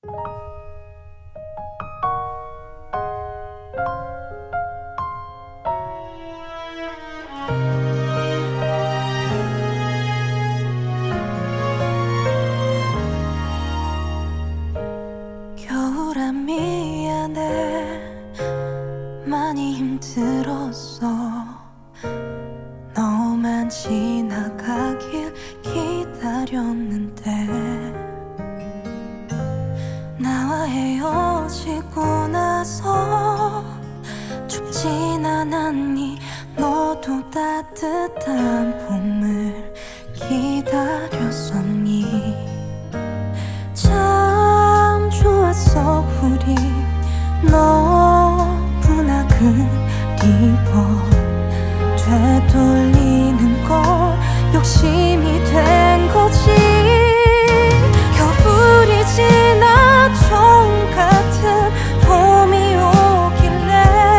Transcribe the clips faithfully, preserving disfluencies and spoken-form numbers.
겨울아 미안해 많이 힘들었어 너만 지나가길 기다렸는데 나와 헤어지고 나서 춥진 않았니 너도 따뜻한 봄을 기다렸었니 참 좋았어 우리 너무나 그리워 되돌리는 걸 욕심이 된 거지 겨울이 지나 처음 같은 봄이 오길래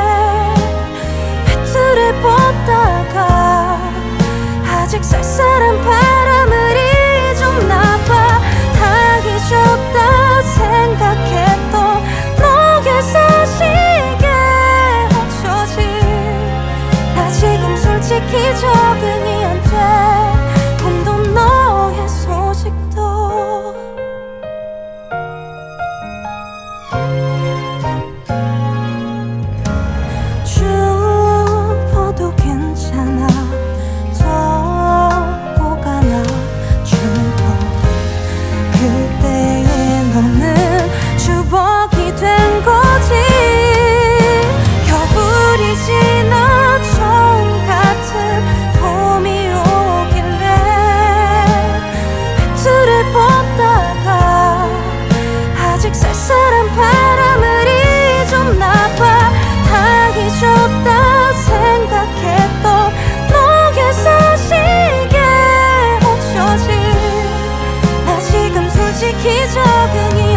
해뜰을 보다가 아직 쌀쌀한 바람을 잊었나 봐 다 잊었다 생각했던 너의 소식에 어쩌지 나 지금 솔직히 적응이 안 돼 봄도 너의 소식도 추워도 괜찮아 덥고 가나 추워 그때의 너는 추억이 된 거지 겨울이 지나 처음 같은 봄이 오길래 해뜰을 보다가 아직 쌀쌀한 바람을 잊었나 봐 다 잊었다 생각했던 너의 소식에 어쩌지 나 지금 솔직히 적응이